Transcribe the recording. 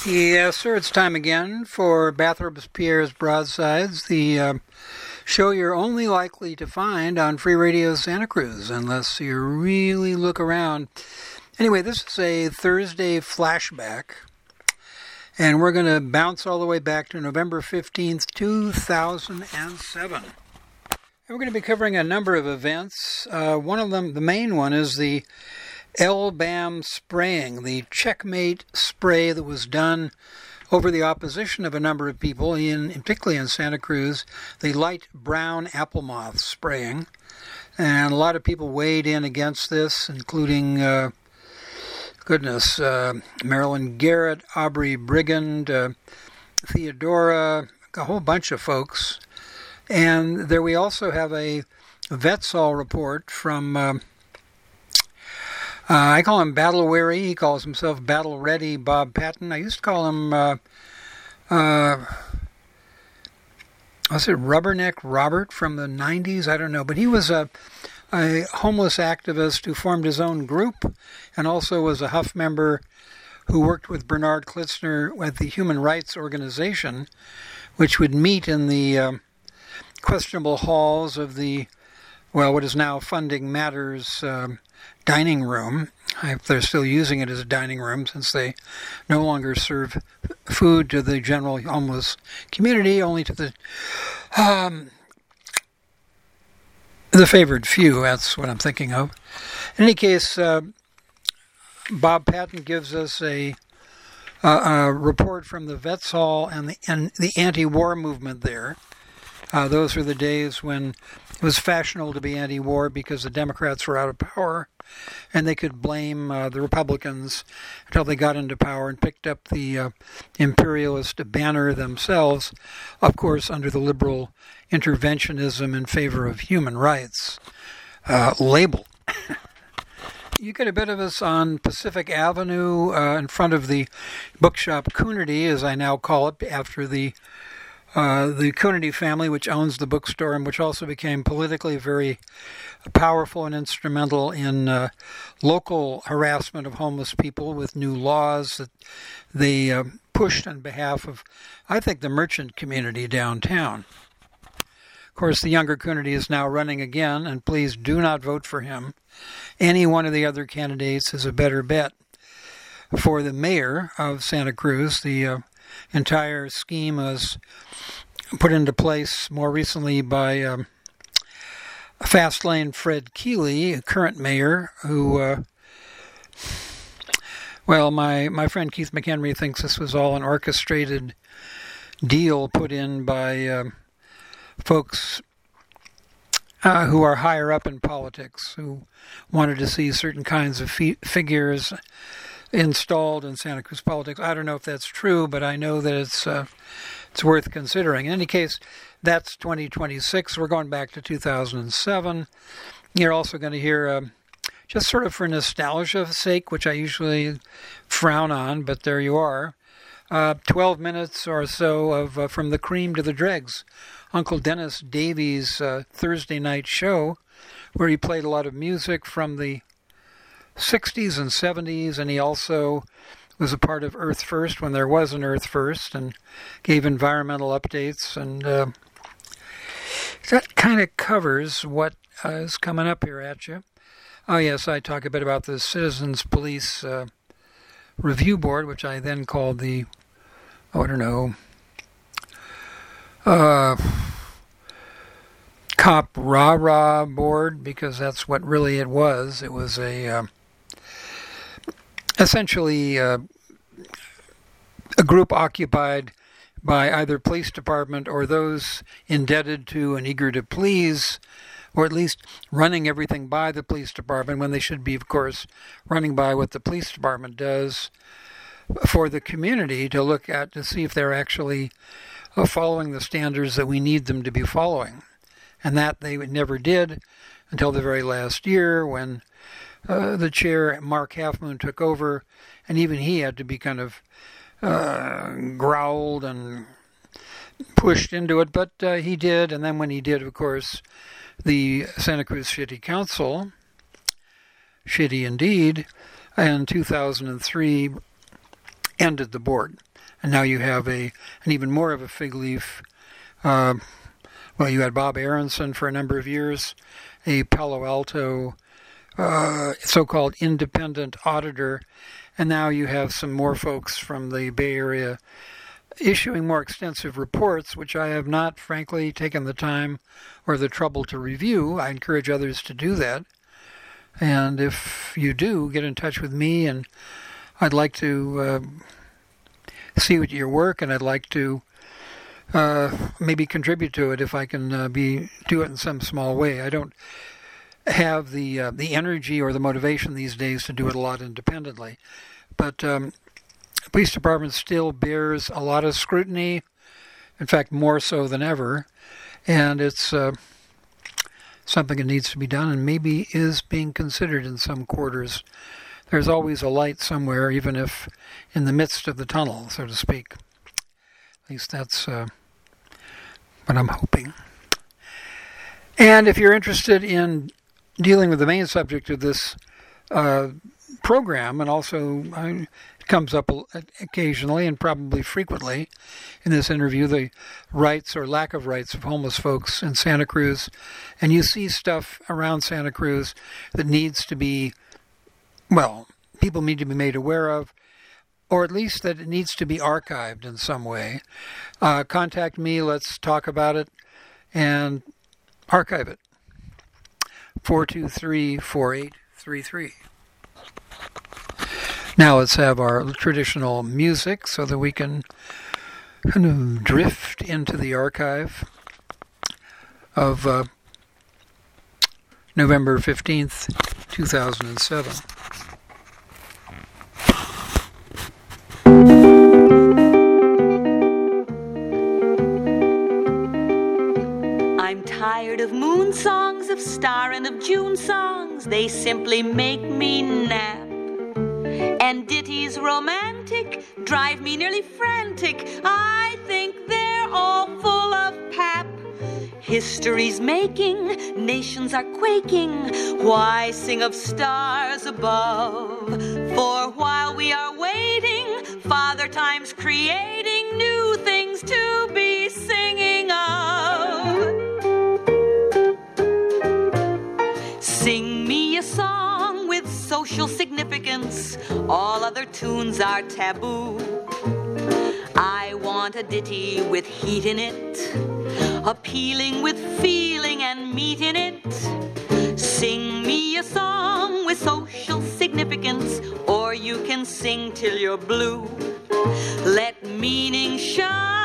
Yes, sir. It's time again for Bathurst Pierre's Broadsides, the show you're only likely to find on Free Radio Santa Cruz, unless you really look around. Anyway, this is a Thursday flashback, and we're going to bounce all the way back to November 15th, 2007. And we're going to be covering a number of events. One of them, the main one, is the LBAM spraying, the checkmate spray that was done over the opposition of a number of people, particularly in Santa Cruz, the light brown apple moth spraying. And a lot of people weighed in against this, including, Marilyn Garrett, Aubrey Brigand, Theodora, a whole bunch of folks. And there we also have a Vetsol report from... I call him Battle Weary. He calls himself Battle Ready Bob Patton. I used to call him, was it Rubberneck Robert from the 90s? I don't know. But he was a homeless activist who formed his own group and also was a Huff member who worked with Bernard Klitzner at the Human Rights Organization, which would meet in the questionable halls of the, what is now Funding Matters dining room. I hope they're still using it as a dining room since they no longer serve food to the general homeless community, only to the favored few. That's what I'm thinking of. In any case, Bob Patton gives us a report from the Vetsol and the anti-war movement there. Those were the days when it was fashionable to be anti-war because the Democrats were out of power, and they could blame the Republicans until they got into power and picked up the imperialist banner themselves, of course, under the liberal interventionism in favor of human rights label. You get a bit of us on Pacific Avenue in front of the bookshop Coonerty, as I now call it, after the Coonerty family, which owns the bookstore and which also became politically very powerful and instrumental in local harassment of homeless people with new laws that they pushed on behalf of, I think, the merchant community downtown. Of course, the younger Coonerty is now running again, and please do not vote for him. Any one of the other candidates is a better bet. For the mayor of Santa Cruz, the entire scheme was put into place more recently by Fastlane Fred Keeley, a current mayor, who, my friend Keith McHenry thinks this was all an orchestrated deal put in by folks who are higher up in politics, who wanted to see certain kinds of figures installed in Santa Cruz politics. I don't know if that's true, but I know that it's worth considering. In any case, that's 2026. We're going back to 2007. You're also going to hear, just sort of for nostalgia's sake, which I usually frown on, but there you are, 12 minutes or so of From the Cream to the Dregs, Uncle Dennis Davies' Thursday night show, where he played a lot of music from the 60s and 70s, and he also was a part of Earth First when there was an Earth First, and gave environmental updates, and that kind of covers what is coming up here at you. Oh yes, I talk a bit about the Citizens Police Review Board, which I then called the, Cop Rah-Rah Board, because that's what really it was. It was essentially a group occupied by either police department or those indebted to and eager to please, or at least running everything by the police department when they should be, of course, running by what the police department does for the community to look at to see if they're actually following the standards that we need them to be following. And that they never did until the very last year when the chair, Mark Half Moon, took over, and even he had to be kind of growled and pushed into it, but he did. And then when he did, of course, the Santa Cruz City Council, shitty indeed, in 2003, ended the board. And now you have an even more of a fig leaf. Well, you had Bob Aronson for a number of years, a Palo Alto so-called independent auditor, and now you have some more folks from the Bay Area issuing more extensive reports, which I have not, frankly, taken the time or the trouble to review. I encourage others to do that. And if you do, get in touch with me, and I'd like to see what your work, and I'd like to maybe contribute to it if I can do it in some small way. I don't have the energy or the motivation these days to do it a lot independently, but the police department still bears a lot of scrutiny, in fact more so than ever, and it's something that needs to be done and maybe is being considered in some quarters. There's always a light somewhere, even if in the midst of the tunnel, so to speak. At least that's what I'm hoping. And if you're interested in dealing with the main subject of this program, and also it comes up occasionally and probably frequently in this interview, the rights or lack of rights of homeless folks in Santa Cruz, and you see stuff around Santa Cruz that needs to be, well, people need to be made aware of, or at least that it needs to be archived in some way. Contact me, let's talk about it, and archive it. 423-4833. Now let's have our traditional music so that we can kind of drift into the archive of November 15th, 2007. I'm tired of moon songs, of star and of June songs. They simply make me nap. And ditties romantic drive me nearly frantic. I think they're all full of pap. History's making, nations are quaking. Why sing of stars above? For while we are waiting, Father Time's creating new things to be singing of. Sing me a song with social significance. All other tunes are taboo. I want a ditty with heat in it, appealing with feeling and meat in it. Sing me a song with social significance, or you can sing till you're blue. Let meaning shine